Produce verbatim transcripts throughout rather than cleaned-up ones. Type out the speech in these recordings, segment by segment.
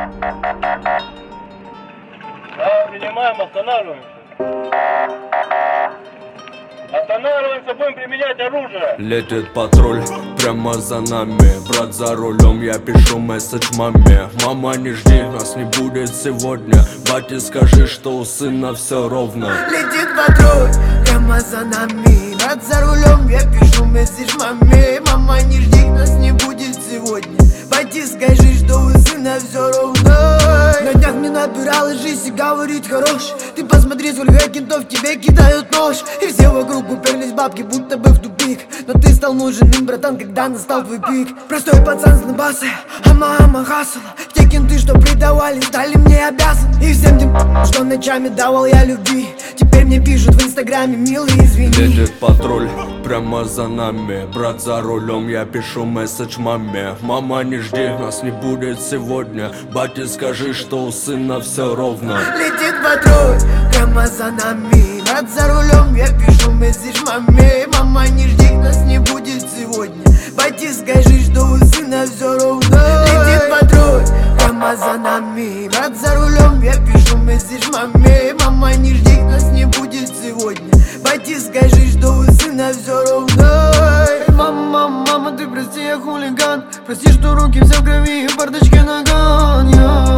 Да, принимаем, останавливаемся. Останавливаемся, будем применять оружие. Летит патруль прямо за нами. Брат за рулем, я пишу месседж маме. Мама, не жди, нас не будет сегодня. Бате, скажи, что у сына все ровно. Летит патруль прямо за нами. Брат за рулем, я пишу месседж маме. Мама, не жди, нас не будет сегодня. Бате, скажи, что у сына все ровно. На днях мне набирала жизнь и говорит хорош. Ты посмотри, сколько кентов тебе кидают нож. И все вокруг уперлись бабки, будто бы в тупик. Но ты стал нужен им, братан, когда настал твой пик. Простой пацан с набасы, а мама хасала. Те кенты, что предавали, стали мне обязаны. И всем тем, что ночами давал я любви, теперь мне пишут в инстаграме, милый, извини. Летит патруль прямо за нами. Брат за рулем, я пишу месседж маме. Мама, не жди, нас не будет сегодня. Бате, скажи, что у сына все ровно. Летит патруль прямо за нами. Брат за рулем, я пишу месседж маме. Мама, не жди, нас не будет сегодня. Бате, скажи, что у сына все ровно. Летит патруль прямо за нами. Брат за рулем, я пишу месседж маме. Мама, не жди, нас не будет сегодня. Бате, скажи, что у сына все ровно. Мама, мама, ты прости, я хулиган. Прости, что руки все в крови и в бардачке наган.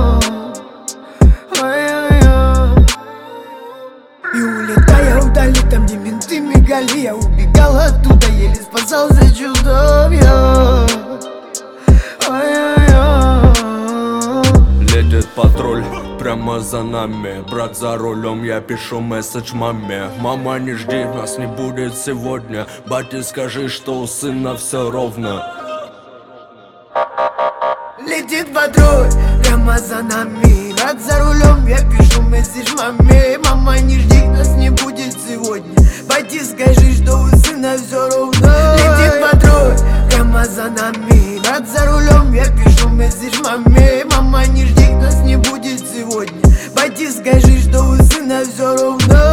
И улетая вдали, там где менты мигали, я убегал оттуда, еле спасался чудом я. Летит патруль прямо за нами. Брат за рулем, я пишу месседж маме. Мама, не жди, нас не будет сегодня. Бате, скажи, что у сына все ровно. Летит патруль прямо за нами. Брат за рулем, я пишу месседж маме. Мама, не жди, нас не будет сегодня. Бате, скажи, что у сына все ровно. Летит патруль прямо за нами. Брат за рулем, я пишу месседж маме. Мама, не жди, нас не будет сегодня. Бате, скажи, что у сына все ровно.